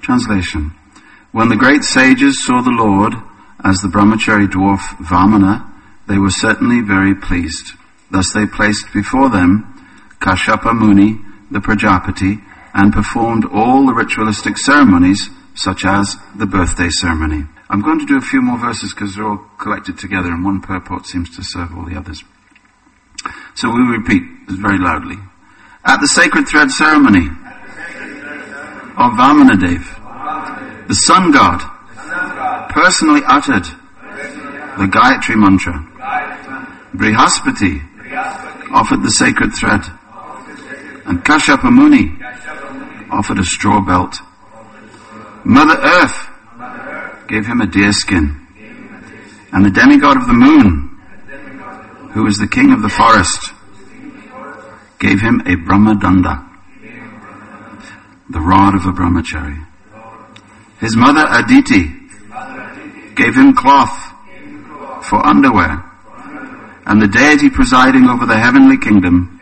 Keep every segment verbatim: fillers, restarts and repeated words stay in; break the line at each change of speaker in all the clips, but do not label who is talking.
Translation. When the great sages saw the Lord as the brahmachari dwarf Vamana, they were certainly very pleased. Thus they placed before them Kashyapa Muni, the Prajapati, and performed all the ritualistic ceremonies, such as the birthday ceremony. I'm going to do a few more verses because they're all collected together and one purport seems to serve all the others. So we repeat very loudly. At the sacred thread ceremony of Vamanadev, the sun god personally uttered the Gayatri mantra. Brihaspati offered the sacred thread, and Kashyapa Muni offered a straw belt. Mother Earth gave him a deer skin, and the demigod of the moon, who is the king of the forest, gave him a Brahmadanda, the rod of a brahmachari. His mother Aditi gave him cloth for underwear, and the deity presiding over the heavenly kingdom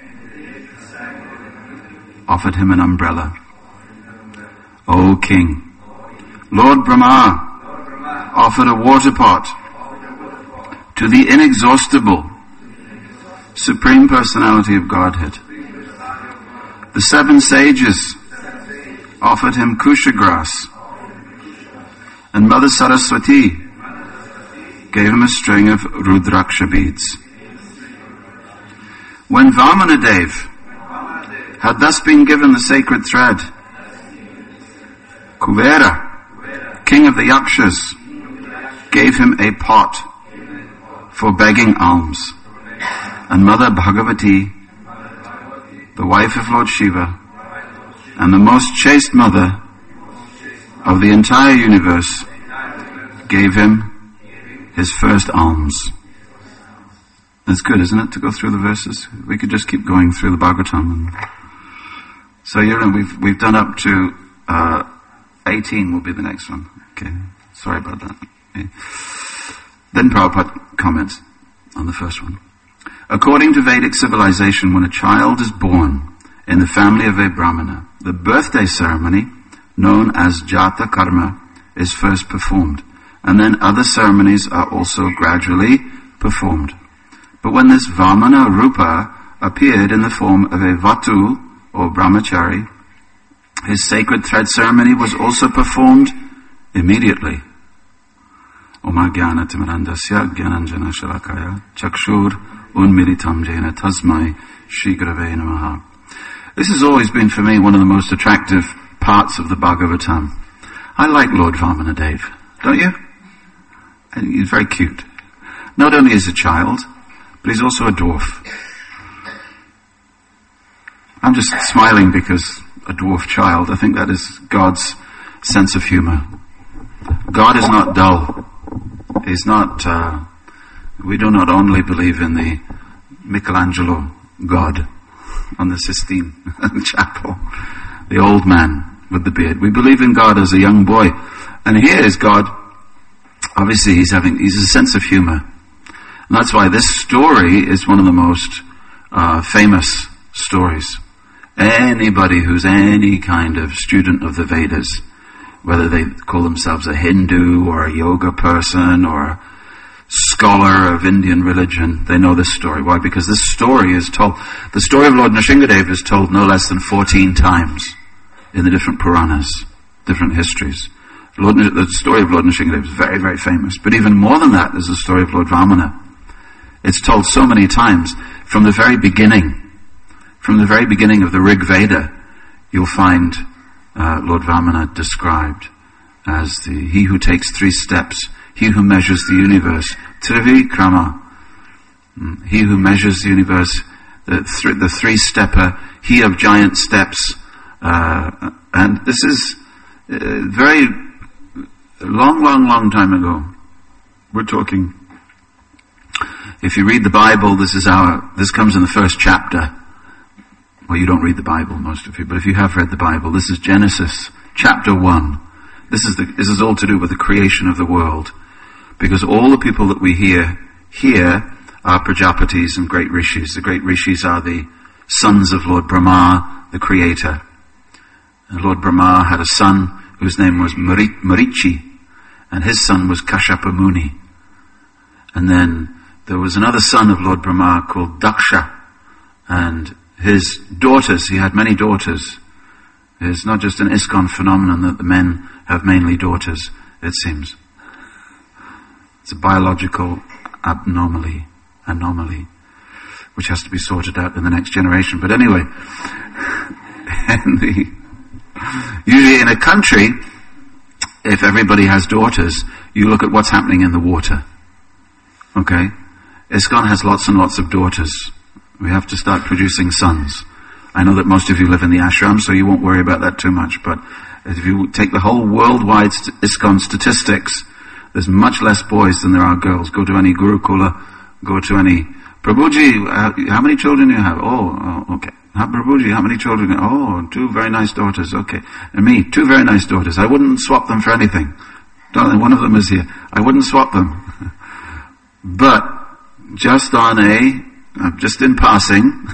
offered him an umbrella. O king, Lord Brahma offered a water pot to the inexhaustible Supreme Personality of Godhead. The seven sages offered him kusha grass, and Mother Saraswati gave him a string of Rudraksha beads. When Vamanadev had thus been given the sacred thread, Kuvera, king of the Yakshas, gave him a pot for begging alms, and Mother Bhagavati, the wife of Lord Shiva, and the most chaste mother of the entire universe, gave him his first alms. That's good, isn't it, to go through the verses? We could just keep going through the Bhagavatam. So you're in, we've we've done up to uh, eighteen. Will be the next one. Okay, sorry about that. Okay. Then Prabhupada comments on the first one. According to Vedic civilization, when a child is born in the family of a Brahmana, the birthday ceremony, known as Jata Karma, is first performed, and then other ceremonies are also gradually performed. But when this Vamana Rupa appeared in the form of a Vatu, or Brahmachari, his sacred thread ceremony was also performed immediately. Oma Jnana Timirandasya Jnananjana Shalakaya Chakshur Unmilitam Jena Tasmai Shri Gurave Namaha. This has always been for me one of the most attractive parts of the Bhagavatam. I like Lord Vamanadev, don't you? I think he's very cute. Not only is a child, but he's also a dwarf. I'm just smiling because a dwarf child, I think that is God's sense of humor. God is not dull. He's not, uh, we do not only believe in the Michelangelo God on the Sistine Chapel, the old man with the beard. We believe in God as a young boy. And here is God, obviously he's having, he's a sense of humor. And that's why this story is one of the most uh, famous stories. Anybody who's any kind of student of the Vedas, whether they call themselves a Hindu or a yoga person or a scholar of Indian religion, they know this story. Why? Because this story is told, the story of Lord Nrsingadev is told no less than fourteen times in the different Puranas, different histories. Lord, the story of Lord Nrsingadev is very, very famous. But even more than that is the story of Lord Vamana. It's told so many times. From the very beginning, from the very beginning of the Rig Veda, you'll find uh, Lord Vamana described as the he who takes three steps, he who measures the universe, Trivikrama, he who measures the universe, the, th- the three-stepper, he of giant steps. Uh, and this is uh, very long, long, long time ago. We're talking, if you read the Bible, this is our, this comes in the first chapter. Well, you don't read the Bible, most of you, but if you have read the Bible, this is Genesis chapter one. This is the, this is all to do with the creation of the world. Because all the people that we hear here are Prajapatis and great rishis. The great rishis are the sons of Lord Brahma, the creator. And Lord Brahma had a son whose name was Mari- Marichi, and his son was Kashyapa Muni. And then there was another son of Lord Brahma called Daksha, and his daughters, he had many daughters. It's not just an ISKCON phenomenon that the men have mainly daughters, it seems. It's a biological abnormally, anomaly, which has to be sorted out in the next generation. But anyway, in the, usually in a country, if everybody has daughters, you look at what's happening in the water. Okay? ISKCON has lots and lots of daughters. We have to start producing sons. I know that most of you live in the ashram, so you won't worry about that too much, but if you take the whole worldwide st- ISKCON statistics, there's much less boys than there are girls. Go to any Gurukula, go to any Prabhuji, uh, how many children do you have? Oh, oh okay. Prabhuji, how many children? Oh, two very nice daughters, okay. And me, two very nice daughters. I wouldn't swap them for anything. Don't, one of them is here. I wouldn't swap them. But, just on a, uh, just in passing,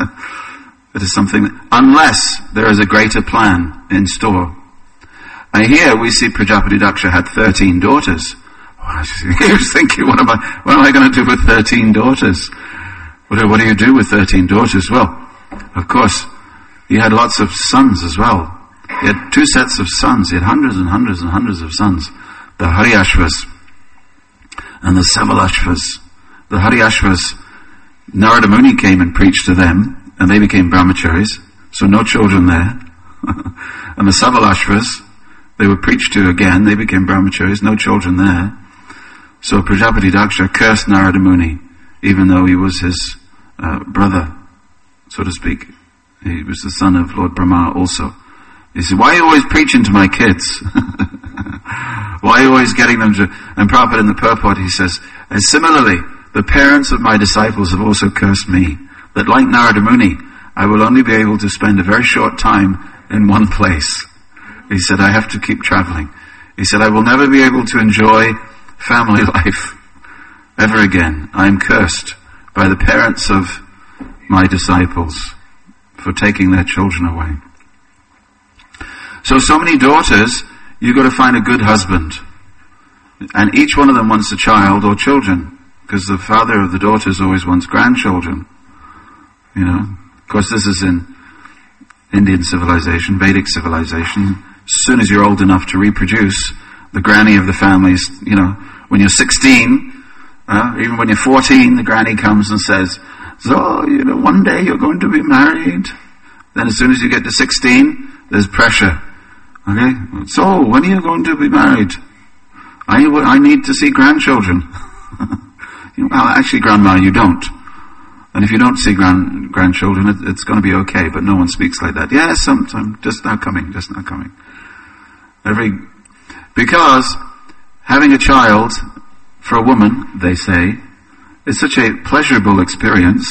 it is something, that, unless there is a greater plan in store. And here we see Prajapati Daksha had thirteen daughters. He was thinking, what am I, what am I going to do with thirteen daughters? What do, what do you do with thirteen daughters? Well, of course, he had lots of sons as well. He had two sets of sons. He had hundreds and hundreds and hundreds of sons. The Haryashvas and the Savalashvas. The Haryashvas, Narada Muni came and preached to them, and they became brahmacharis, so no children there. And the Savalashvas, they were preached to again, they became brahmacharis, no children there. So Prajapati Daksha cursed Narada Muni, even though he was his uh, brother, so to speak. He was the son of Lord Brahma also. He said, why are you always preaching to my kids? Why are you always getting them to... And Prabhupada in the purport, he says, and similarly, the parents of my disciples have also cursed me, that like Narada Muni, I will only be able to spend a very short time in one place. He said, I have to keep traveling. He said, I will never be able to enjoy family life ever again. I am cursed by the parents of my disciples for taking their children away. So, so many daughters, you've got to find a good husband. And each one of them wants a child or children, because the father of the daughters always wants grandchildren. You know, of course this is in Indian civilization, Vedic civilization. As soon as you're old enough to reproduce, the granny of the families, you know, when you're sixteen, uh, even when you're fourteen, the granny comes and says, so, you know, one day you're going to be married. Then as soon as you get to sixteen, there's pressure. Okay? So, when are you going to be married? I, I need to see grandchildren. You know, well, actually, Grandma, you don't. And if you don't see grand, grandchildren, it, it's going to be okay, but no one speaks like that. Yes, sometime, just now coming, just now coming. Every, because having a child for a woman, they say, is such a pleasurable experience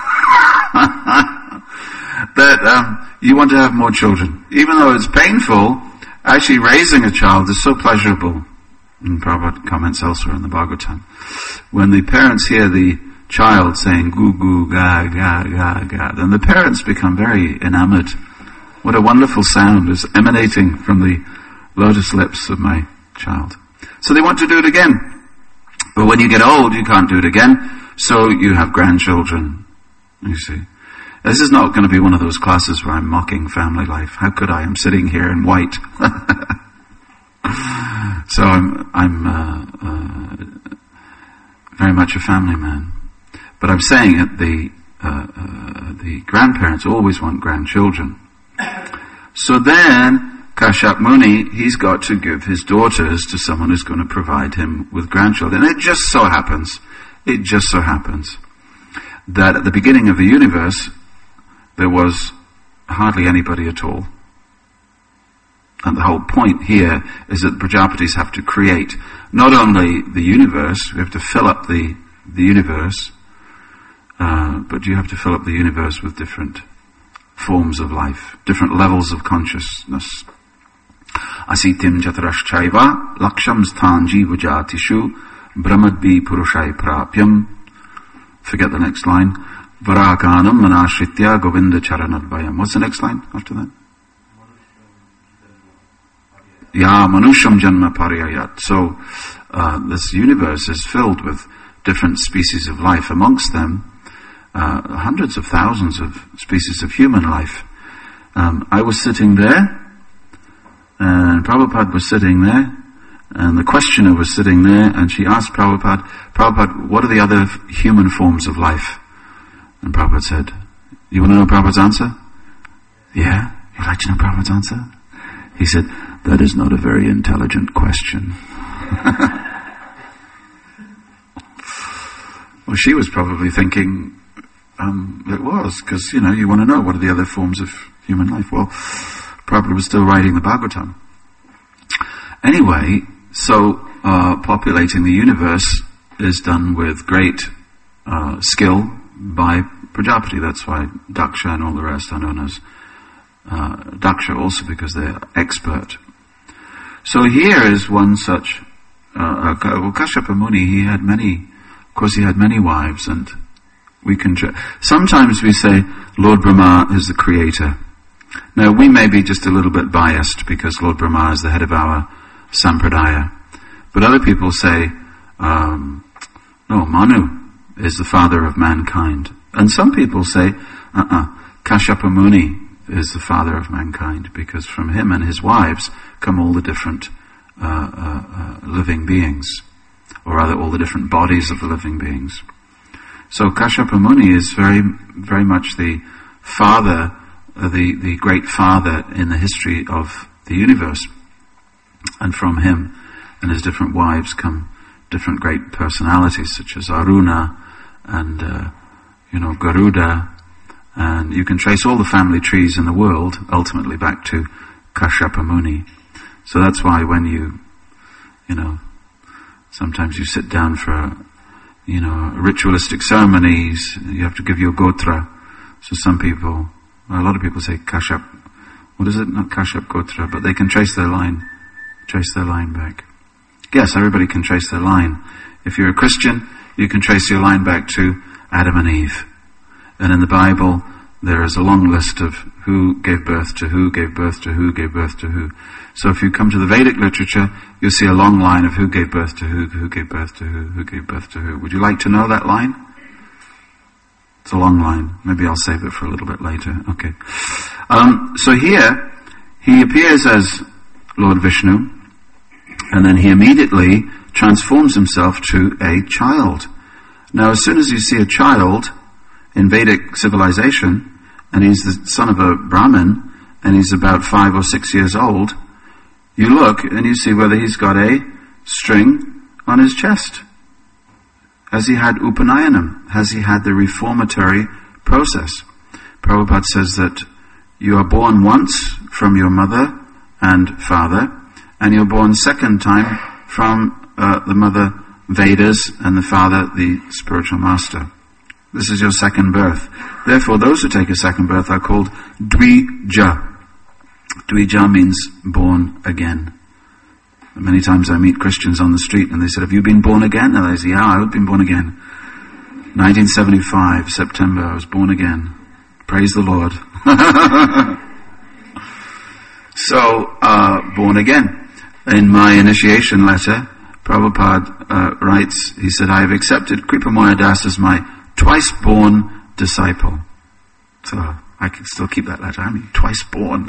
that um, you want to have more children. Even though it's painful, actually raising a child is so pleasurable. And Prabhupada comments elsewhere in the Bhagavatam. When the parents hear the child saying goo goo ga ga ga ga, then the parents become very enamored. What a wonderful sound is emanating from the lotus lips of my child. So they want to do it again. But when you get old, you can't do it again. So you have grandchildren. You see. This is not going to be one of those classes where I'm mocking family life. How could I? I'm sitting here in white. So I'm, I'm uh, uh, very much a family man. But I'm saying that the, uh, uh, the grandparents always want grandchildren. So then, Kashyap Muni, he's got to give his daughters to someone who's going to provide him with grandchildren. And it just so happens, it just so happens, that at the beginning of the universe, there was hardly anybody at all. And the whole point here is that the Prajapatis have to create not only the universe, we have to fill up the, the universe, uh, but you have to fill up the universe with different forms of life, different levels of consciousness. Asitim jatarashchaiva laksham sthan jiva jatishu brahmadbi purushai prapyam. Forget the next line. Varakanam manashritya govinda charanadvayam. What's the next line after that? Ya manusham janma pariyayat. So uh, this universe is filled with different species of life. Amongst them, uh, hundreds of thousands of species of human life. Um, I was sitting there, and Prabhupada was sitting there, and the questioner was sitting there, and she asked Prabhupada, Prabhupada, what are the other f- human forms of life? And Prabhupada said, you want to know Prabhupada's answer? Yeah? You'd like to know Prabhupada's answer? He said, that is not a very intelligent question. Well, she was probably thinking um, it was, because, you know, you want to know what are the other forms of human life. Well, Prabhupada was still writing the Bhagavatam. Anyway, so uh, populating the universe is done with great uh, skill by Prajapati. That's why Daksha and all the rest are known as uh, Daksha, also because they're expert. So here is one such, uh, well, Kashyapa Muni, he had many, of course he had many wives, and we can, ju- sometimes we say Lord Brahma is the creator. Now we may be just a little bit biased because Lord Brahma is the head of our Sampradaya. But other people say, um, no, Manu is the father of mankind. And some people say, uh-uh, Kashyapa Muni is the father of mankind, because from him and his wives come all the different uh, uh, uh, living beings, or rather all the different bodies of the living beings. So Kashyapa Muni is very, very much the father, uh, the, the great father in the history of the universe. And from him and his different wives come different great personalities, such as Aruna and, uh, you know, Garuda. And you can trace all the family trees in the world ultimately back to Kashyapa Muni. So that's why when you, you know, sometimes you sit down for, you know, ritualistic ceremonies, you have to give your gotra. So some people, well, a lot of people say Kashyap, what is it? Not Kashyap Gotra, but they can trace their line, trace their line back. Yes, everybody can trace their line. If you're a Christian, you can trace your line back to Adam and Eve. And in the Bible, there is a long list of who gave birth to who, gave birth to who, gave birth to who. So if you come to the Vedic literature, you'll see a long line of who gave birth to who, who gave birth to who, who gave birth to who. Would you like to know that line? It's a long line. Maybe I'll save it for a little bit later. Okay. Um, so here, he appears as Lord Vishnu, and then he immediately transforms himself to a child. Now, as soon as you see a child in Vedic civilization, and he's the son of a Brahmin, and he's about five or six years old, you look and you see whether he's got a string on his chest. Has he had Upanayanam? Has he had the reformatory process? Prabhupada says that you are born once from your mother and father, and you're born second time from uh, the mother Vedas and the father the spiritual master. This is your second birth. Therefore, those who take a second birth are called Dvija. Dvija means born again. Many times I meet Christians on the street and they said, have you been born again? And I say, yeah, I've been born again. nineteen seventy-five, September, I was born again. Praise the Lord. So, uh, born again. In my initiation letter, Prabhupada uh, writes, he said, I have accepted Kripamoya Das as my twice born disciple. So I can still keep that letter. I mean, twice born.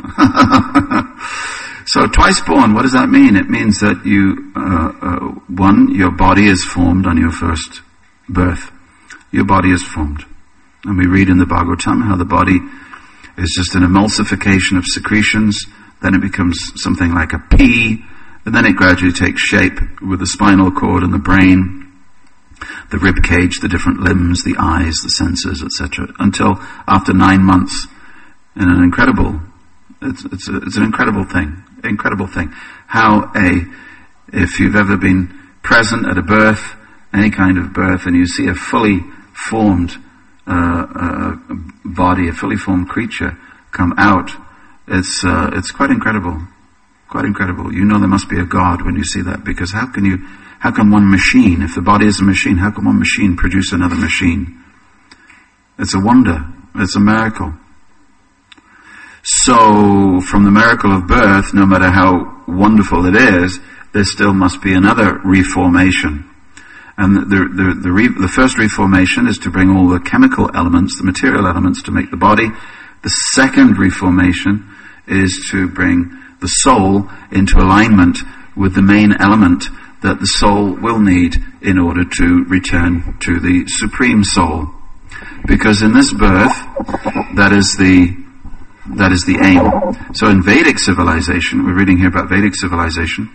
So twice born, what does that mean? It means that you, uh, uh, one, your body is formed on your first birth. Your body is formed. And we read in the Bhagavatam how the body is just an emulsification of secretions. Then it becomes something like a pea. And then it gradually takes shape with the spinal cord and the brain, the rib cage, the different limbs, the eyes, the senses, et cetera. Until after nine months, in an incredible, it's, it's, a, it's an incredible thing, incredible thing. How a, if you've ever been present at a birth, any kind of birth, and you see a fully formed uh, uh, body, a fully formed creature come out, it's uh, it's quite incredible. Quite incredible. You know there must be a God when you see that, because how can you, how can one machine, if the body is a machine, how can one machine produce another machine? It's a wonder. It's a miracle. So, from the miracle of birth, no matter how wonderful it is, there still must be another reformation. And the, the, the, re, the first reformation is to bring all the chemical elements, the material elements, to make the body. The second reformation is to bring the soul into alignment with the main element that the soul will need in order to return to the supreme soul. Because in this birth, that is the that is the aim. So in Vedic civilization, we're reading here about Vedic civilization,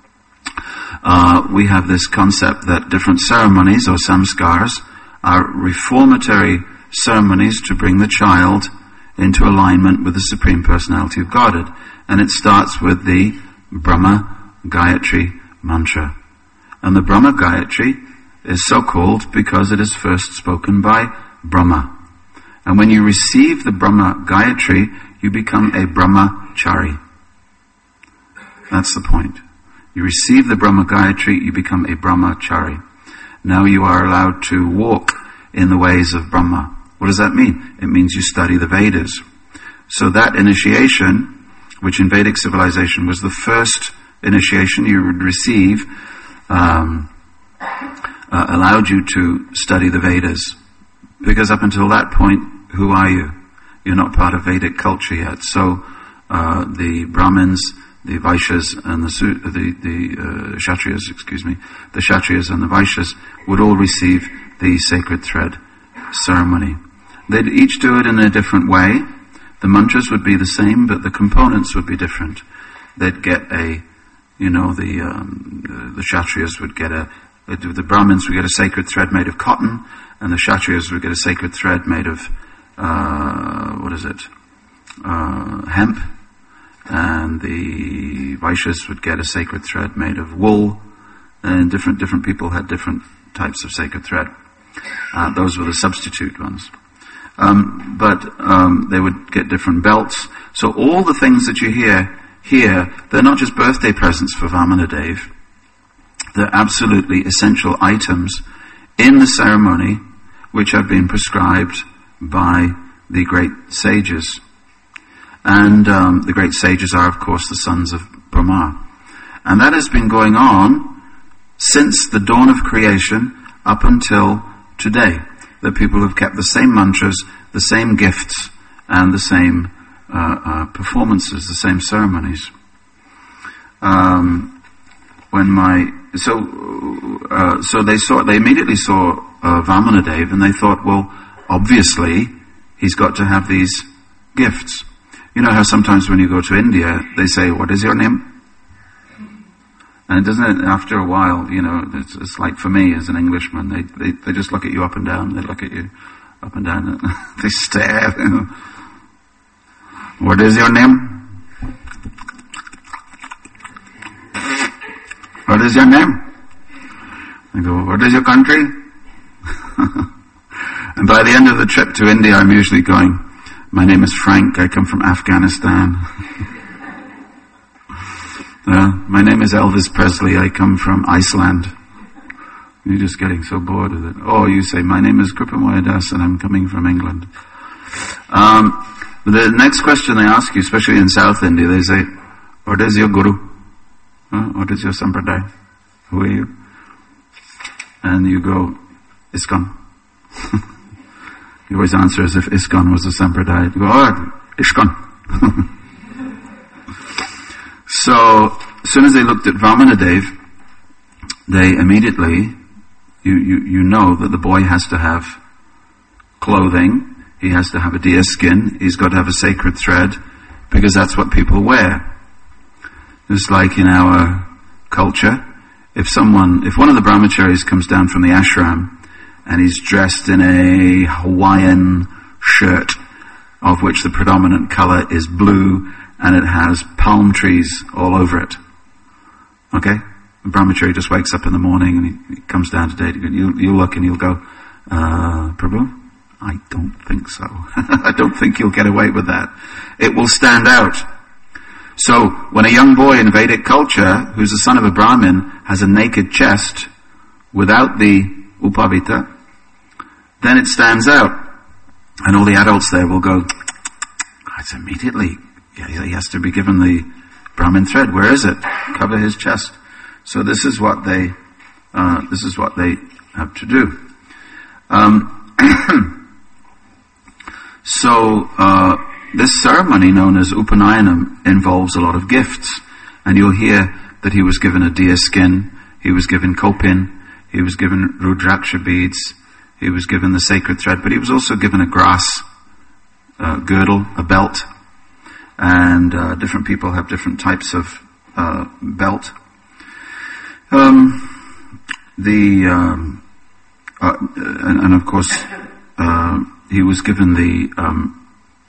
uh, we have this concept that different ceremonies or samskars are reformatory ceremonies to bring the child into alignment with the Supreme Personality of Godhead. And it starts with the Brahma Gayatri mantra. And the Brahma Gayatri is so called because it is first spoken by Brahma. And when you receive the Brahma Gayatri, you become a Brahmachari. That's the point. You receive the Brahma Gayatri, you become a Brahmachari. Now you are allowed to walk in the ways of Brahma. What does that mean? It means you study the Vedas. So that initiation, which in Vedic civilization was the first initiation you would receive, um, uh, allowed you to study the Vedas. Because up until that point, who are you? You're not part of Vedic culture yet. So uh, the Brahmins, the Vaishyas, and the the, the uh, Kshatriyas, excuse me, the Kshatriyas and the Vaishyas would all receive the sacred thread ceremony. They'd each do it in a different way. The mantras would be the same, but the components would be different. They'd get a, you know, the um, the, the Kshatriyas would get a, the Brahmins would get a sacred thread made of cotton, and the Kshatriyas would get a sacred thread made of, uh, what is it, uh, hemp, and the Vaishyas would get a sacred thread made of wool, and different different people had different types of sacred thread. Uh, those were the substitute ones. Um, but um, they would get different belts. So all the things that you hear here, they're not just birthday presents for Vamanadev. They're absolutely essential items in the ceremony which have been prescribed by the great sages. And um, the great sages are, of course, the sons of Brahma. And that has been going on since the dawn of creation up until today. That people have kept the same mantras, the same gifts, and the same uh, uh, performances, the same ceremonies. Um, when my so uh, so they saw they immediately saw uh, Vamanadev, and they thought, well, obviously he's got to have these gifts. You know how sometimes when you go to India, they say, "What is your name?" And doesn't it, after a while, you know, it's, it's like for me as an Englishman, they, they they just look at you up and down. They look at you up and down. And they stare. You know. What is your name? What is your name? I go, what is your country? And by the end of the trip to India, I'm usually going, my name is Frank. I come from Afghanistan. Uh, my name is Elvis Presley. I come from Iceland. You're just getting so bored with it. Oh, you say, my name is Kripamoya Das and I'm coming from England. Um, the next question they ask you, especially in South India, they say, what is your guru? Huh? What is your sampradaya? Who are you? And you go, ISKCON. You always answer as if ISKCON was the sampradaya. You go, oh, ISKCON. So, as soon as they looked at Vamanadev, they immediately, you, you, you know that the boy has to have clothing, he has to have a deer skin, he's got to have a sacred thread, because that's what people wear. Just like in our culture, if someone, if one of the brahmacharis comes down from the ashram, and he's dressed in a Hawaiian shirt, of which the predominant color is blue, and it has palm trees all over it. Okay? The brahmachari just wakes up in the morning and he, he comes down to date. You, you look and you'll go, uh, Prabhu, I don't think so. I don't think you'll get away with that. It will stand out. So, when a young boy in Vedic culture, who's the son of a Brahmin, has a naked chest without the upavita, then it stands out. And all the adults there will go, it's immediately, yeah, he has to be given the Brahmin thread, where is it? Cover his chest. So this is what they, uh, this is what they have to do. Um, so, uh, this ceremony known as Upanayanam involves a lot of gifts. And you'll hear that he was given a deer skin, he was given kopin, he was given rudraksha beads, he was given the sacred thread, but he was also given a grass uh, girdle, a belt. And uh, different people have different types of uh, belt. Um, the um, uh, and, and of course uh, he was given the um,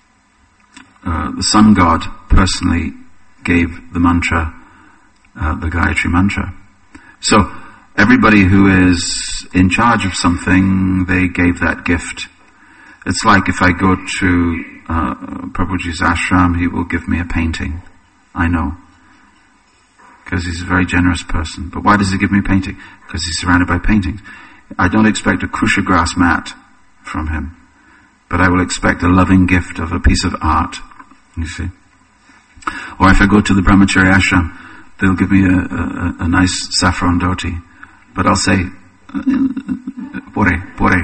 uh, the sun god personally gave the mantra, uh, the Gayatri mantra. So everybody who is in charge of something, they gave that gift. It's like if I go to uh, Prabhuji's ashram, he will give me a painting. I know. Because he's a very generous person. But why does he give me a painting? Because he's surrounded by paintings. I don't expect a kusha grass mat from him. But I will expect a loving gift of a piece of art. You see. Or if I go to the Brahmachari ashram, they'll give me a, a, a nice saffron dhoti. But I'll say, pore, pore.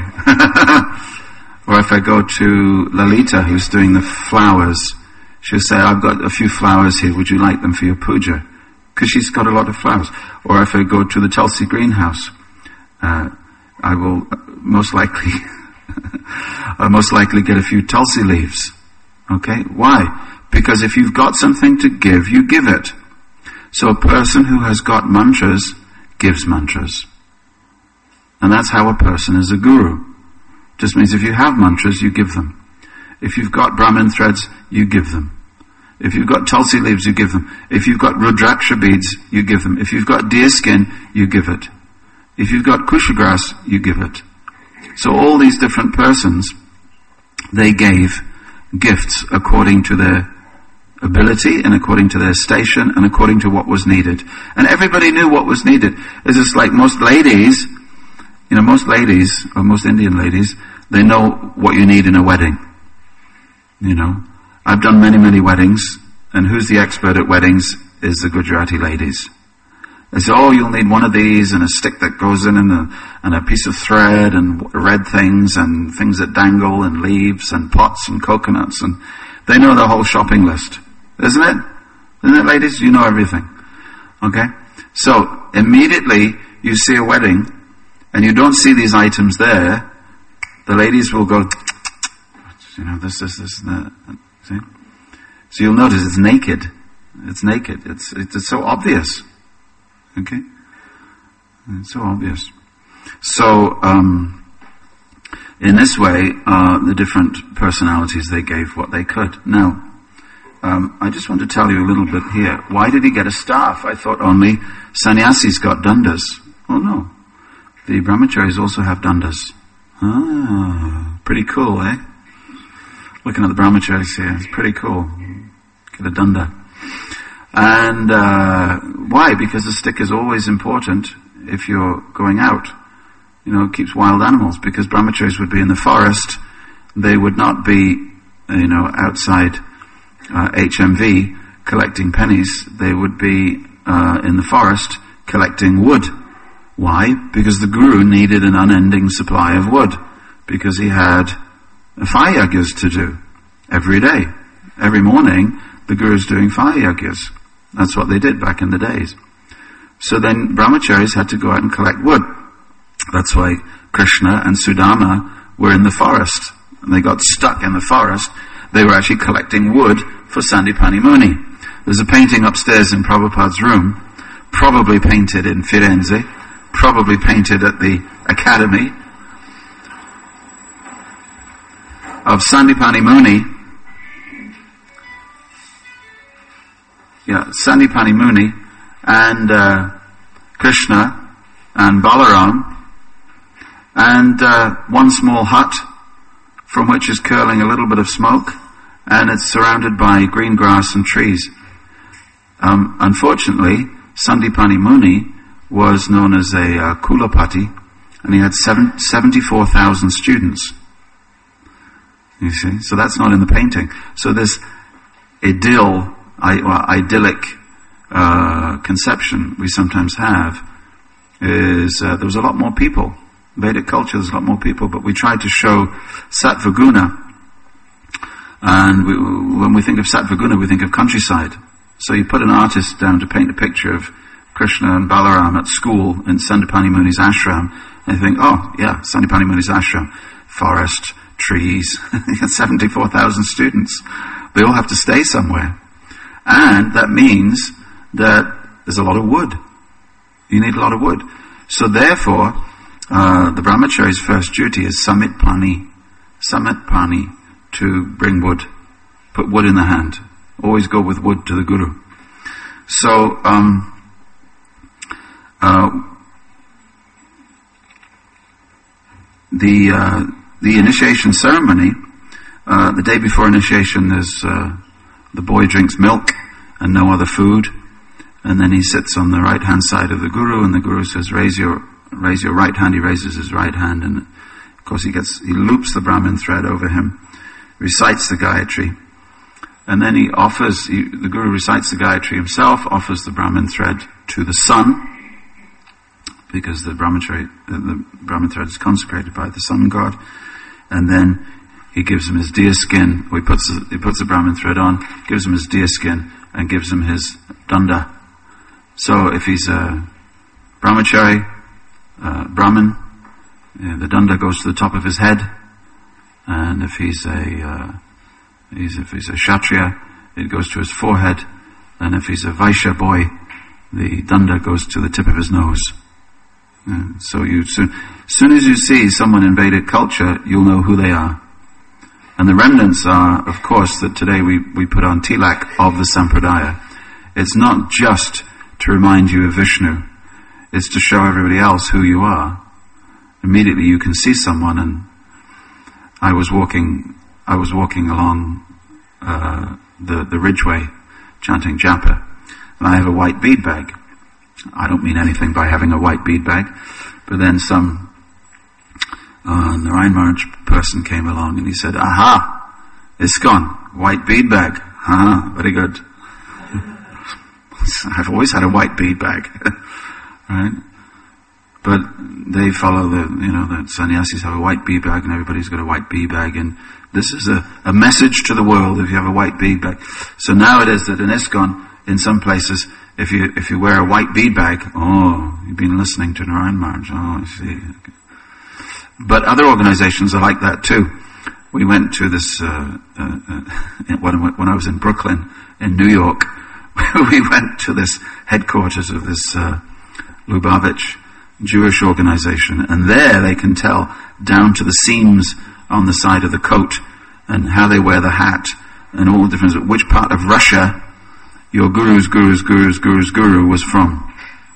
Or if I go to Lalita, who's doing the flowers, she'll say, I've got a few flowers here, would you like them for your puja? Because she's got a lot of flowers. Or if I go to the Tulsi greenhouse, uh, I will most likely, I'll most likely get a few Tulsi leaves. Okay? Why? Because if you've got something to give, you give it. So a person who has got mantras gives mantras. And that's how a person is a guru. Just means if you have mantras, you give them. If you've got Brahmin threads, you give them. If you've got Tulsi leaves, you give them. If you've got Rudraksha beads, you give them. If you've got deer skin, you give it. If you've got kusha grass, you give it. So all these different persons, they gave gifts according to their ability and according to their station and according to what was needed. And everybody knew what was needed. It's just like most ladies, you know, most ladies, or most Indian ladies, they know what you need in a wedding. You know, I've done many, many weddings, and who's the expert at weddings is the Gujarati ladies. They say, oh, you'll need one of these, and a stick that goes in, and a, and a piece of thread, and red things, and things that dangle, and leaves, and pots, and coconuts, and they know the whole shopping list. Isn't it? Isn't it, ladies? You know everything. Okay? So, immediately you see a wedding, and you don't see these items there, the ladies will go, you know, this, this, this, that. See? So you'll notice it's naked. It's naked. It's, it's so obvious. Okay? It's so obvious. So, um, in this way, uh, the different personalities, they gave what they could. Now, um, I just want to tell you a little bit here. Why did he get a staff? I thought only sannyasis got dandas. Oh no. The brahmacharis also have dandas. Ah, pretty cool, eh? Looking at the brahmacharis here, it's pretty cool. Get a danda. And uh, why? Because the stick is always important if you're going out. You know, it keeps wild animals. Because brahmacharis would be in the forest, they would not be, you know, outside uh, H M V collecting pennies. They would be uh, in the forest collecting wood. Why? Because the guru needed an unending supply of wood. Because he had fire yagyas to do every day. Every morning, the guru's doing fire yagyas. That's what they did back in the days. So then brahmacharis had to go out and collect wood. That's why Krishna and Sudama were in the forest. And they got stuck in the forest. They were actually collecting wood for Sandipani Muni. There's a painting upstairs in Prabhupada's room, probably painted in Firenze, probably painted at the academy, of Sandipani Muni. Yeah, Sandipani Muni and uh, Krishna and Balaram, and uh, one small hut from which is curling a little bit of smoke, and it's surrounded by green grass and trees. Um, unfortunately, Sandipani Muni was known as a uh, Kulapati, and he had seven, seventy-four thousand students. You see? So that's not in the painting. So this idyll, I, well, idyllic uh, conception we sometimes have is uh, there was a lot more people. Vedic culture, there's a lot more people, but we try to show sattva guna. And we, when we think of sattva guna, we think of countryside. So you put an artist down to paint a picture of Krishna and Balaram at school in Sandipani Muni's ashram, and you think, oh yeah, Sandipani Muni's ashram, forest, trees, seventy-four thousand students. They all have to stay somewhere. And that means that there's a lot of wood. You need a lot of wood. So therefore, uh, the brahmachari's first duty is samit pani, samit pani, to bring wood, put wood in the hand. Always go with wood to the guru. So, um, uh, the uh, the initiation ceremony, uh, the day before initiation, there's uh, the boy drinks milk and no other food, and then he sits on the right hand side of the guru, and the guru says, "Raise your raise your right hand." He raises his right hand, and of course he gets he loops the Brahmin thread over him, recites the Gayatri, and then he offers, he, the Guru recites the Gayatri himself, offers the Brahmin thread to the sun, because the brahmachari, the Brahmin thread is consecrated by the sun god, and then he gives him his deer skin, or he puts, the, he puts the Brahmin thread on, gives him his deer skin, and gives him his danda. So if he's a brahmachari, uh, Brahmin, you know, the danda goes to the top of his head, and if he's a uh, he's, if he's a kshatriya, it goes to his forehead, and if he's a Vaishya boy, the danda goes to the tip of his nose. And so you soon, soon as you see someone in Vedic culture, you'll know who they are. And the remnants are, of course, that today we, we put on tilak of the sampradaya. It's not just to remind you of Vishnu, it's to show everybody else who you are. Immediately you can see someone, and I was walking, I was walking along uh, the the ridgeway, chanting japa, and I have a white bead bag. I don't mean anything by having a white bead bag, but then some uh, Narayan Maharaj person came along and he said, "Aha, ISKCON, white bead bag. Ah, very good." I've always had a white bead bag, right? But they follow the, you know, the sannyasis have a white bead bag, and everybody's got a white bead bag, and this is a, a message to the world if you have a white bead bag. So now it is that in ISKCON, in some places, if you if you wear a white bead bag, oh, you've been listening to Narayan Maharaj, oh, I see. Okay. But other organizations are like that too. We went to this, uh, uh, uh, when, when I was in Brooklyn, in New York, we went to this headquarters of this uh, Lubavitch Jewish organization, and there they can tell down to the seams on the side of the coat and how they wear the hat and all the different, which part of Russia your guru's guru's guru's guru's guru was from.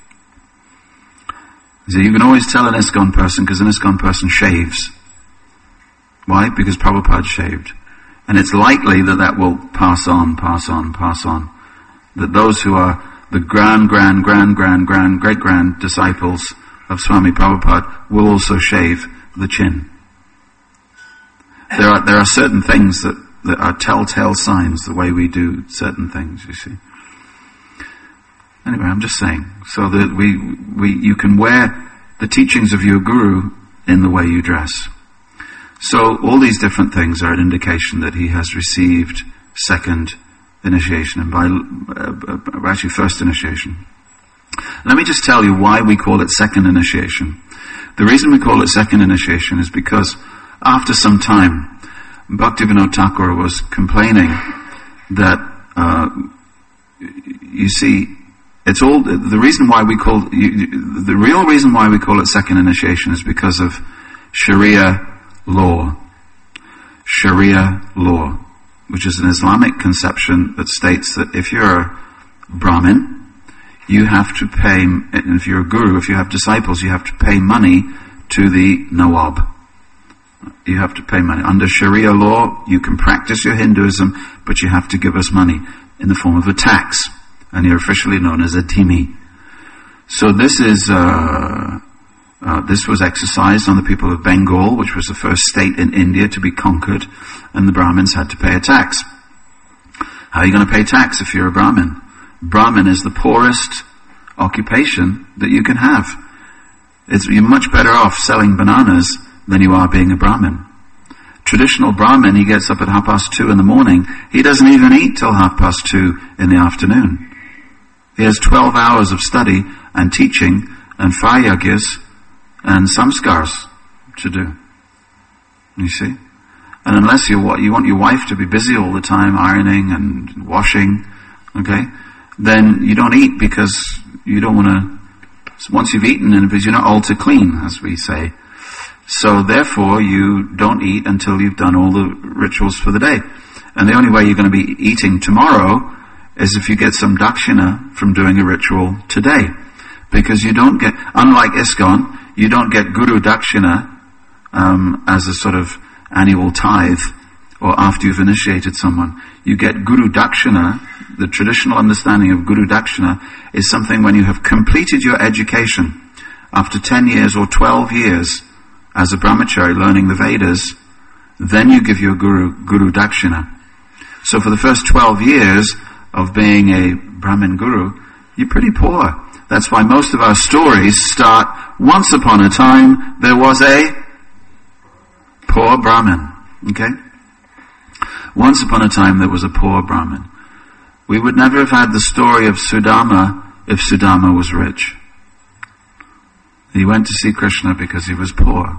So you can always tell an ISKCON person, because an ISKCON person shaves. Why? Because Prabhupada shaved. And it's likely that that will pass on, pass on, pass on. That those who are the grand, grand, grand, grand, grand, great-grand disciples of Swami Prabhupada will also shave the chin. There are there are certain things that, that are telltale signs, the way we do certain things, you see. Anyway, I'm just saying, so that we, we you can wear the teachings of your guru in the way you dress. So all these different things are an indication that he has received second initiation, and by uh, actually first initiation. Let me just tell you why we call it second initiation. The reason we call it second initiation is because after some time, Bhaktivinoda Thakur was complaining that, uh, you see, it's all, the reason why we call, you, the real reason why we call it second initiation is because of Sharia law. Sharia law, which is an Islamic conception that states that if you're a Brahmin, you have to pay, and if you're a guru, if you have disciples, you have to pay money to the Nawab. You have to pay money. Under Sharia law, you can practice your Hinduism, but you have to give us money in the form of a tax. And you're officially known as a dhimmi. So this is, uh, uh, this was exercised on the people of Bengal, which was the first state in India to be conquered, and the Brahmins had to pay a tax. How are you going to pay tax if you're a Brahmin? Brahmin is the poorest occupation that you can have. It's, you're much better off selling bananas than you are being a Brahmin. Traditional Brahmin, he gets up at half past two in the morning. He doesn't even eat till half past two in the afternoon. He has twelve hours of study and teaching and fayagyas and samskars to do. You see? And unless you want, you want your wife to be busy all the time, ironing and washing, okay, then you don't eat because you don't want to, once you've eaten, and because you're not altar clean, as we say. So therefore, you don't eat until you've done all the rituals for the day. And the only way you're going to be eating tomorrow is if you get some dakshina from doing a ritual today. Because you don't get, unlike ISKCON, you don't get guru dakshina um, as a sort of annual tithe or after you've initiated someone. You get guru dakshina. The traditional understanding of guru dakshina is something when you have completed your education after ten years or twelve years as a brahmachari learning the Vedas, then you give your guru guru dakshina. So for the first twelve years of being a Brahmin guru, you're pretty poor. That's why most of our stories start, once upon a time there was a poor Brahmin. Okay? Once upon a time there was a poor Brahmin. We would never have had the story of Sudama if Sudama was rich. He went to see Krishna because he was poor.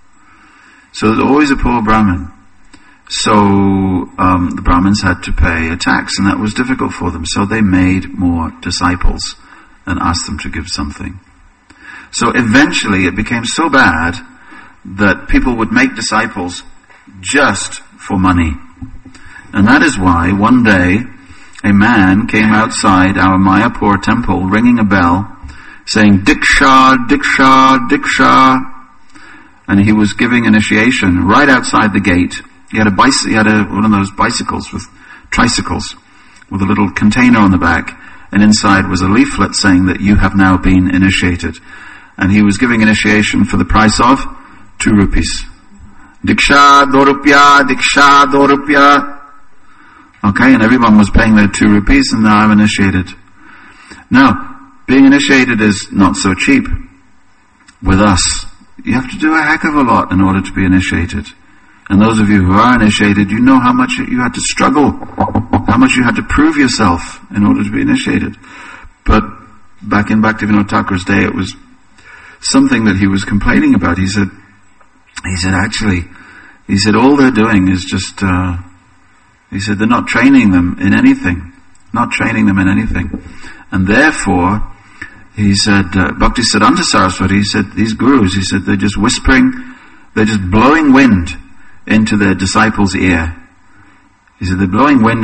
So there's always a poor Brahmin. So um, the Brahmins had to pay a tax, and that was difficult for them. So they made more disciples and asked them to give something. So eventually it became so bad that people would make disciples just for money. And that is why one day a man came outside our Mayapur temple ringing a bell saying, Diksha, Diksha, Diksha. And he was giving initiation right outside the gate. He had a bicy- he had a, one of those bicycles with tricycles with a little container on the back, and inside was a leaflet saying that you have now been initiated. And he was giving initiation for the price of two rupees. Diksha, do rupya, Diksha, do rupya. Okay, and everyone was paying their two rupees, and now I'm initiated. Now, being initiated is not so cheap. With us, you have to do a heck of a lot in order to be initiated. And those of you who are initiated, you know how much you had to struggle, how much you had to prove yourself in order to be initiated. But back in Bhaktivinoda Thakur's day, it was something that he was complaining about. He said, he said, actually, he said, all they're doing is just, uh, he said, they're not training them in anything. Not training them in anything. And therefore, he said, uh, Bhaktisiddhanta Saraswati, he said, these gurus, he said, they're just whispering, they're just blowing wind into their disciples' ear. He said, they're blowing wind.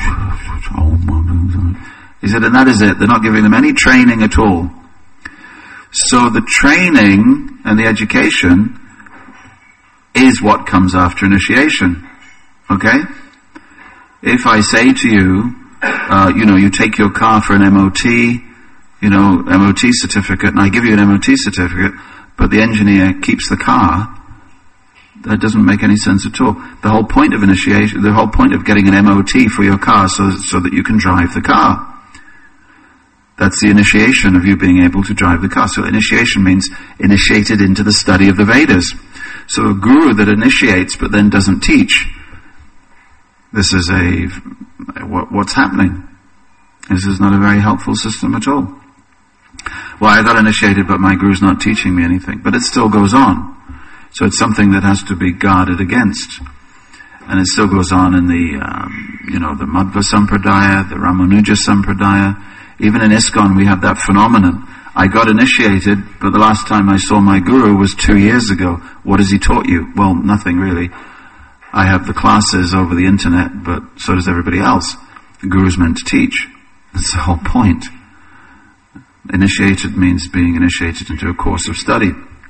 He said, and that is it. They're not giving them any training at all. So the training and the education is what comes after initiation. Okay? If I say to you, uh, you know, you take your car for an M O T, you know, M O T certificate, and I give you an M O T certificate, but the engineer keeps the car, that doesn't make any sense at all. The whole point of initiation, the whole point of getting an M O T for your car so, so that you can drive the car. That's the initiation of you being able to drive the car. So initiation means initiated into the study of the Vedas. So a guru that initiates but then doesn't teach, this is a, what, what's happening? This is not a very helpful system at all. Well, I got initiated but my guru's not teaching me anything. But it still goes on. So it's something that has to be guarded against. And it still goes on in the, um, you know, the Madhva Sampradaya, the Ramanuja Sampradaya. Even in ISKCON we have that phenomenon. I got initiated, but the last time I saw my guru was two years ago. What has he taught you? Well, nothing really. I have the classes over the internet, but so does everybody else. The guru's meant to teach. That's the whole point. Initiated means being initiated into a course of study.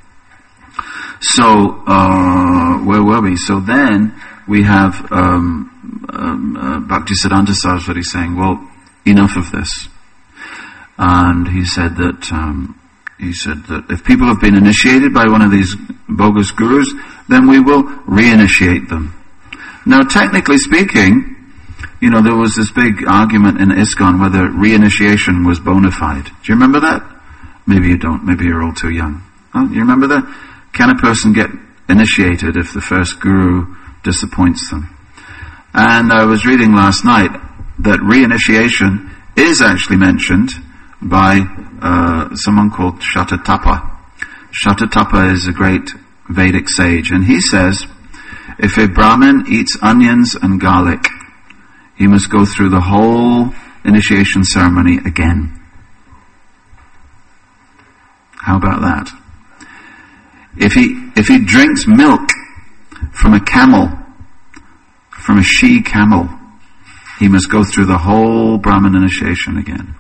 So, uh, where were we? So then we have um, um, uh, Bhaktisiddhanta Saraswati saying, well, enough of this. And he said that um, he said that if people have been initiated by one of these bogus gurus, then we will reinitiate them. Now, technically speaking, you know, there was this big argument in ISKCON whether reinitiation was bona fide. Do you remember that? Maybe you don't. Maybe you're all too young. Oh, you remember that? Can a person get initiated if the first guru disappoints them? And I was reading last night that reinitiation is actually mentioned by uh, someone called Shatatapa. Shatatapa is a great Vedic sage, and he says, if a Brahmin eats onions and garlic, he must go through the whole initiation ceremony again. How about that? If he if he drinks milk from a camel, from a she camel, he must go through the whole Brahmin initiation again.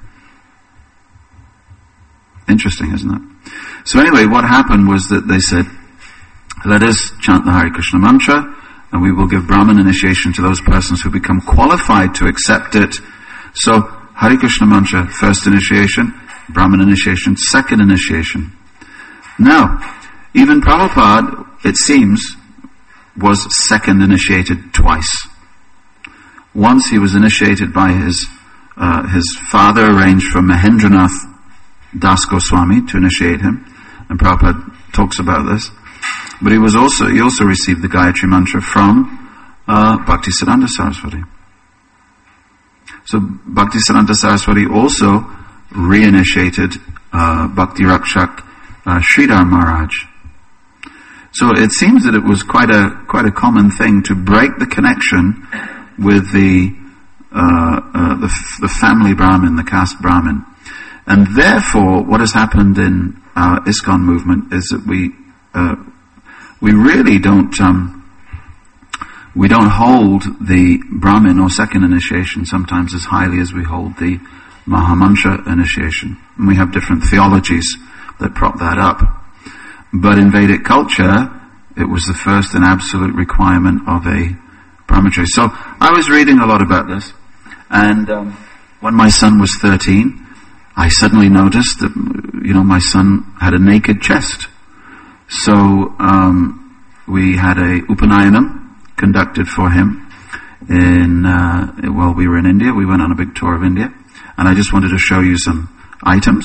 Interesting, isn't it? So anyway, what happened was that they said, let us chant the Hare Krishna mantra, and we will give Brahmin initiation to those persons who become qualified to accept it. So, Hare Krishna mantra, first initiation, Brahmin initiation, second initiation. Now, even Prabhupada, it seems, was second initiated twice. Once he was initiated by his uh, his father, arranged for Mahendranath Das Goswami to initiate him, and Prabhupada talks about this. But he was also he also received the Gayatri mantra from uh, Bhaktisiddhanta Saraswati. So Bhaktisiddhanta Saraswati also reinitiated uh, Bhakti Rakshak uh, Sridhar Maharaj. So it seems that it was quite a quite a common thing to break the connection with the uh, uh, the, the family Brahmin, the caste Brahmin, and therefore what has happened in our ISKCON movement is that we uh, we really don't um, we don't hold the Brahmin or second initiation sometimes as highly as we hold the Mahamantra initiation, and we have different theologies that prop that up. But in Vedic culture, it was the first and absolute requirement of a brahmachari. So I was reading a lot about this, and um, when my son was thirteen, I suddenly noticed that, you know, my son had a naked chest. So um, we had a Upanayanam conducted for him in, uh, well, we were in India. We went on a big tour of India, and I just wanted to show you some items,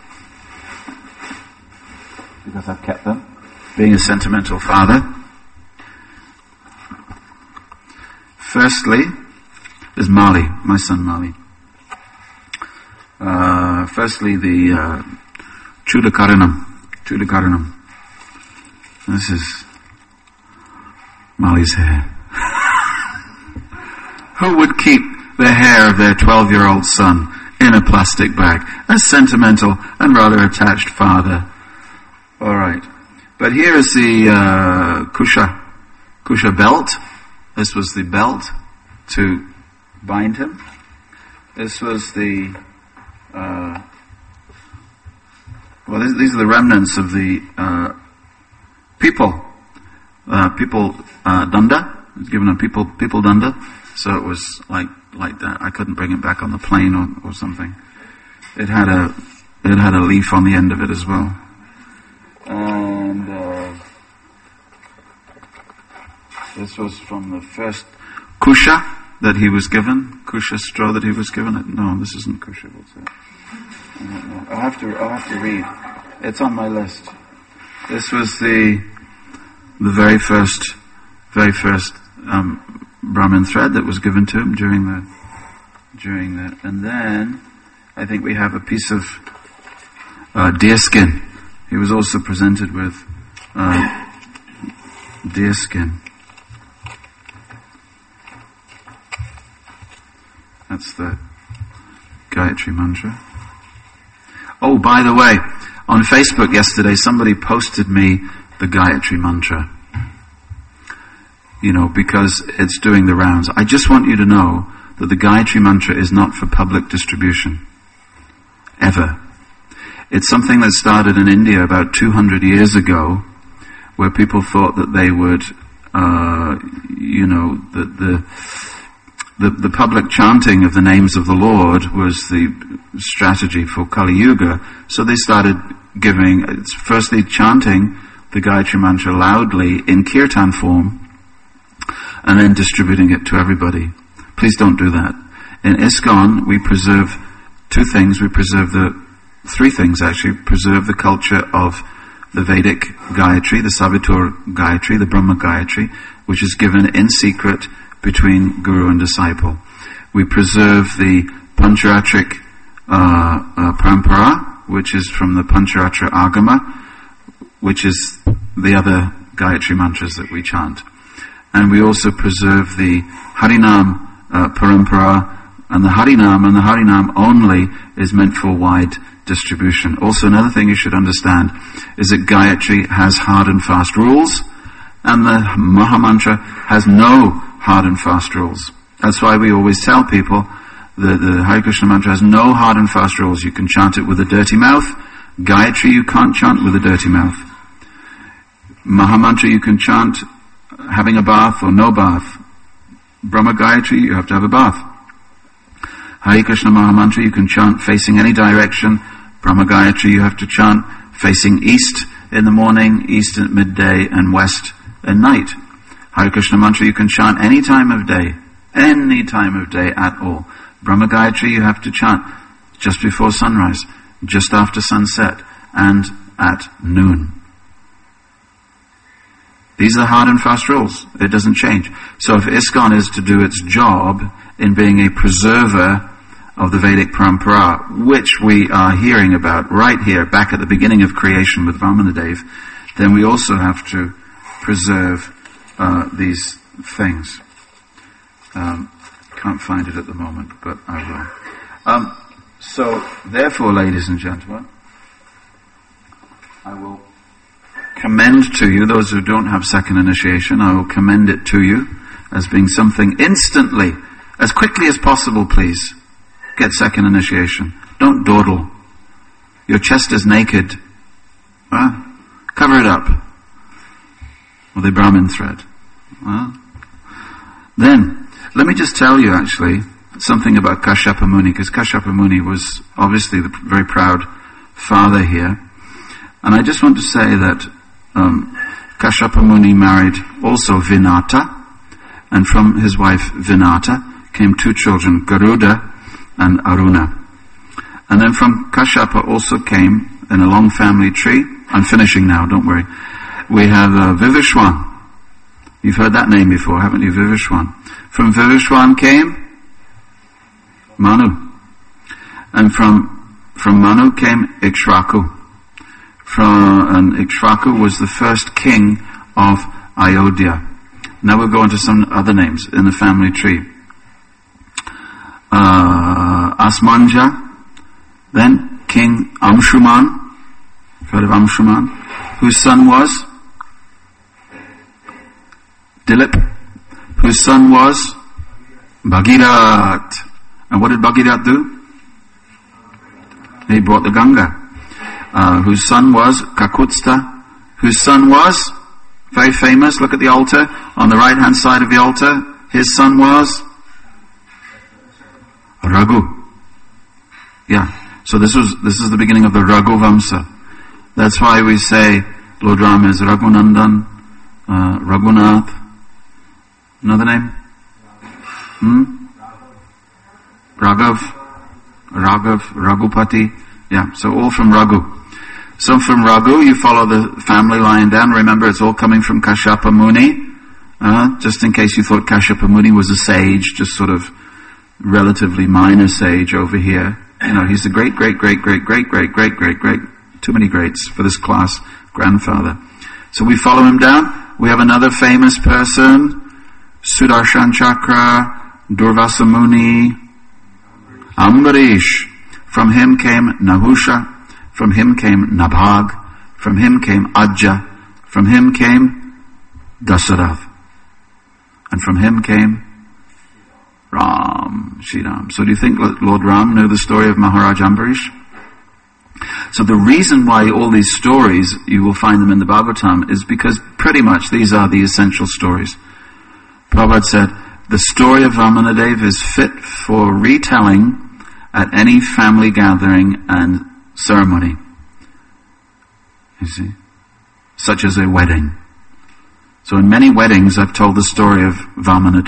because I've kept them, being a sentimental father. Firstly, is Mali, my son Mali. Uh, firstly, the uh, Chudakaranam. Chudakaranam. This is Mali's hair. Who would keep the hair of their twelve-year-old son in a plastic bag? A sentimental and rather attached father. All right. But here is the uh, Kusha, Kusha belt. This was the belt to bind him. This was the, uh, well, this, these are the remnants of the uh, people, uh, people uh, danda. It was given a people people danda, so it was like like that. I couldn't bring it back on the plane or, or something. It had a it had a leaf on the end of it as well. And uh, this was from the first kusha that he was given, kusha straw that he was given. No, this isn't kusha. What's that? I don't know. I'll have to. I'll have to read. It's on my list. This was the the very first, very first um, Brahmin thread that was given to him during the during the, and then I think we have a piece of uh, deerskin. He was also presented with uh, deerskin. That's the Gayatri mantra. Oh, by the way, on Facebook yesterday, somebody posted me the Gayatri mantra. You know, because it's doing the rounds. I just want you to know that the Gayatri mantra is not for public distribution. Ever. It's something that started in India about two hundred years ago, where people thought that they would, uh, you know, that the, the the public chanting of the names of the Lord was the strategy for Kali Yuga. So they started giving, it's firstly chanting the Gayatri mantra loudly in kirtan form, and then distributing it to everybody. Please don't do that. In ISKCON, we preserve two things. We preserve the, three things actually. Preserve the culture of the Vedic Gayatri, the Savitur Gayatri, the Brahma Gayatri, which is given in secret between guru and disciple. We preserve the Pancharatric uh, uh, Parampara, which is from the Pancharatra Agama, which is the other Gayatri mantras that we chant. And we also preserve the Harinam uh, Parampara, and the Harinam, and the Harinam only is meant for wide distribution. Also, another thing you should understand is that Gayatri has hard and fast rules, and the Mahamantra has no hard and fast rules. That's why we always tell people that the Hare Krishna mantra has no hard and fast rules. You can chant it with a dirty mouth. Gayatri you can't chant with a dirty mouth. Mahamantra you can chant having a bath or no bath. Brahma Gayatri you have to have a bath. Hare Krishna Mahamantra you can chant facing any direction. Brahma Gayatri you have to chant facing east in the morning, east at midday, and west at night. Hare Krishna mantra you can chant any time of day, any time of day at all. Brahma Gayatri you have to chant just before sunrise, just after sunset, and at noon. These are hard and fast rules. It doesn't change. So if ISKCON is to do its job in being a preserver of the Vedic Parampara, which we are hearing about right here, back at the beginning of creation with Vamanadev, then we also have to preserve uh, these things. Um, can't find it at the moment, but I will. Um, so, therefore, ladies and gentlemen, I will commend to you, those who don't have second initiation, I will commend it to you as being something instantly, as quickly as possible, please. Get second initiation. Don't dawdle. Your chest is naked. Huh? Cover it up with a Brahmin thread. Huh? Then, let me just tell you actually something about Kashyapa Muni, because Kashyapa Muni was obviously the very proud father here. And I just want to say that um, Kashyapa Muni married also Vinata, and from his wife Vinata came two children, Garuda and Aruna. And then from Kashyapa also came, in a long family tree, I'm finishing now, don't worry, we have uh, Vivishwan. You've heard that name before, haven't you, Vivishwan? From Vivishwan came Manu. And from from Manu came Ikshvaku. From, and Ikshvaku was the first king of Ayodhya. Now we'll go on to some other names in the family tree. Uh, Asmanja, then King Amshuman, heard of Amshuman, whose son was Dilip, whose son was Bhagirat. And what did Bhagirat do? He brought the Ganga. Uh, whose son was Kakutstha, whose son was very famous. Look at the altar on the right hand side of the altar. His son was Raghu. Yeah. So this was this is the beginning of the Raghu Vamsa. That's why we say Lord Ram is Raghunandan, uh, Raghunath. Another name? Hmm? Raghav, Raghav, Raghupati. Yeah. So all from Raghu. So from Raghu, you follow the family line down. Remember, it's all coming from Kashyapa Muni. Uh, just in case you thought Kashyapa Muni was a sage, just sort of relatively minor sage over here. You know, he's the great, great, great, great, great, great, great, great, great, too many greats for this class, grandfather. So we follow him down. We have another famous person, Sudarshan Chakra, Durvasa Muni, Ambarish. From him came Nahusha. From him came Nabhag. From him came Ajja. From him came Dasarath. And from him came Ram, Shriram. So do you think Lord Ram knew the story of Maharaj Ambarish? So the reason why all these stories, you will find them in the Bhagavatam, is because pretty much these are the essential stories. Prabhupada said, the story of Vamanadev is fit for retelling at any family gathering and ceremony. You see? Such as a wedding. So in many weddings I've told the story of Vamanadev,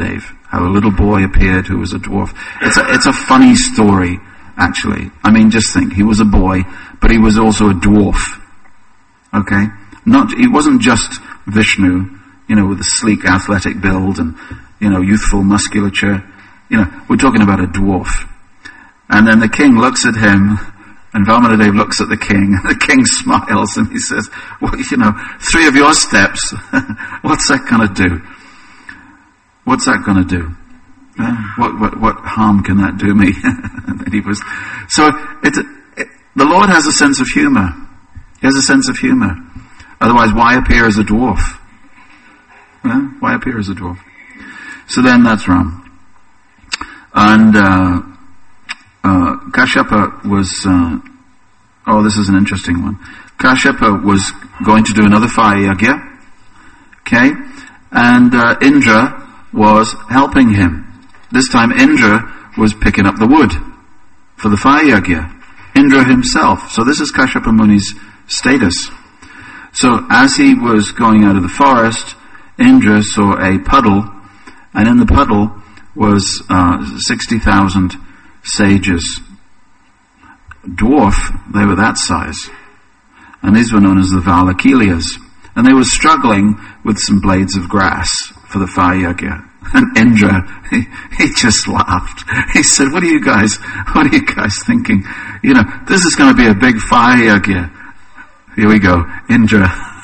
how a little boy appeared who was a dwarf. It's a, it's a funny story, actually. I mean, just think, he was a boy, but he was also a dwarf. Okay? Not, he wasn't just Vishnu, you know, with a sleek athletic build and, you know, youthful musculature. You know, we're talking about a dwarf. And then the king looks at him, and Vamanadev looks at the king, and the king smiles, and he says, well, you know, three of your steps, what's that going to do? What's that going to do? Uh, what, what, what harm can that do me? And he was, so it, it, the Lord has a sense of humor. He has a sense of humor. Otherwise, why appear as a dwarf? Uh, why appear as a dwarf? So then that's wrong. And uh, uh, Kashyapa was, uh, oh, this is an interesting one. Kashyapa was going to do another fire yagya, okay? And uh, Indra was helping him. This time Indra was picking up the wood for the fire yagya. Indra himself. So this is Kashyapa Muni's status. So as he was going out of the forest, Indra saw a puddle, and in the puddle was uh, sixty thousand sages. Dwarf, they were that size. And these were known as the Valakiliyas. And they were struggling with some blades of grass for the fire yagya. And Indra, he, he just laughed. He said, what are you guys, what are you guys thinking? You know, this is going to be a big fire yagya. Here we go, Indra.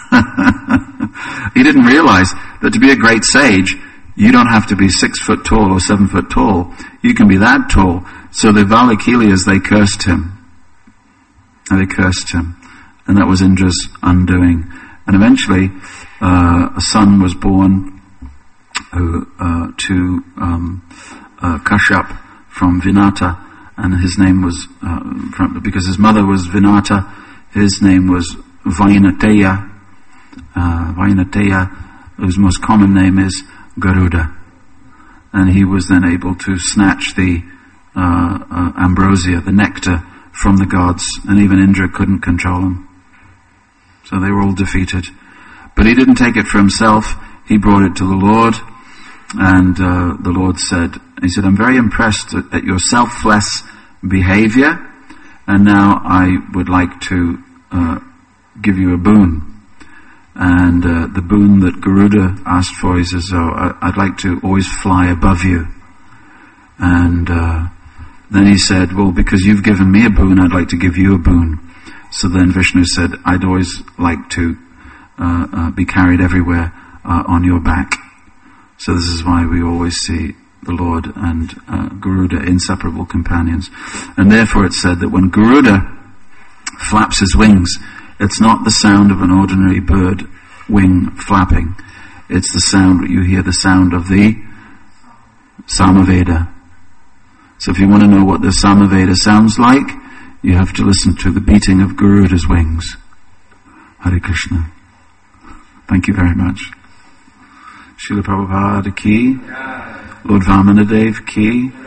He didn't realize that to be a great sage, you don't have to be six foot tall or seven foot tall. You can be that tall. So the Valakiliyas, they cursed him. And they cursed him. And that was Indra's undoing. And eventually, uh, a son was born uh, uh, to um, uh, Kashyap from Vinata. And his name was, uh, from, because his mother was Vinata, his name was Vainateya. Uh, Vainateya, whose most common name is Garuda. And he was then able to snatch the uh, uh, ambrosia, the nectar, from the gods, and even Indra couldn't control him. So they were all defeated. But he didn't take it for himself, he brought it to the Lord, and uh, the Lord said, he said, I'm very impressed at, at your selfless behavior, and now I would like to uh, give you a boon. And uh, the boon that Garuda asked for, he says, oh, I, I'd like to always fly above you. And uh, then he said, well, because you've given me a boon, I'd like to give you a boon. So then Vishnu said, I'd always like to uh, uh, be carried everywhere uh, on your back. So this is why we always see the Lord and uh, Garuda inseparable companions. And therefore it's said that when Garuda flaps his wings, it's not the sound of an ordinary bird wing flapping. It's the sound, you hear the sound of the Samaveda. So if you want to know what the Samaveda sounds like, you have to listen to the beating of Garuda's wings. Hare Krishna. Thank you very much. Srila Prabhupada ki, Lord Vamanadev ki,